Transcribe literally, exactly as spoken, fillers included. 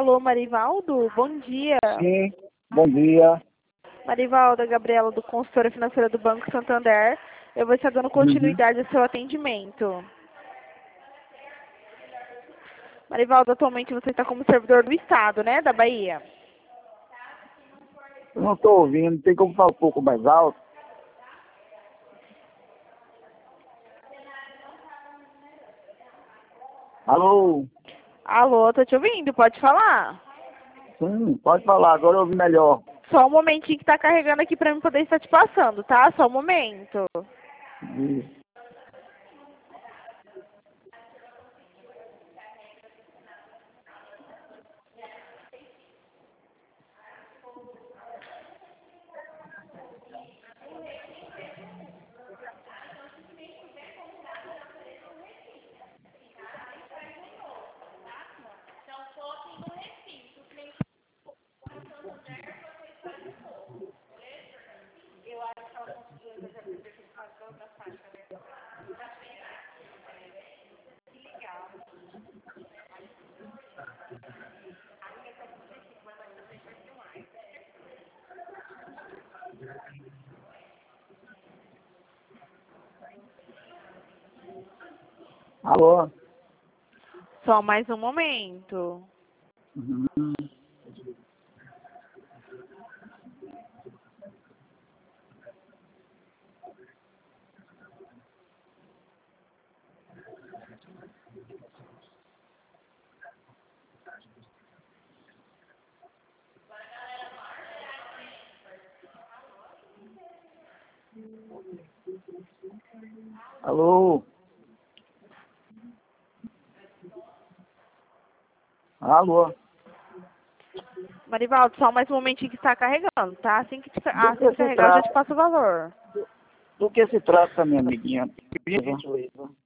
Alô, Marivaldo? Bom dia. Sim, bom dia. Marivaldo, a Gabriela do Consultora Financeira do Banco Santander. Eu vou estar dando continuidade Uhum. ao seu atendimento. Marivaldo, atualmente você está como servidor do Estado, né, da Bahia? Eu não estou ouvindo, tem como falar um pouco mais alto? Alô? Alô, tô te ouvindo, pode falar. Sim, pode falar, agora eu ouvi melhor. Só um momentinho que tá carregando aqui pra mim poder estar te passando, tá? Só um momento. Isso. Alô? Só mais um momento. Uhum. Alô? Alô? Marivaldo, só mais um momentinho que está carregando, tá? Assim que, te, Do assim que que se carregar, eu já te trata? passo o valor. Do que se trata, minha amiguinha? Por gentileza.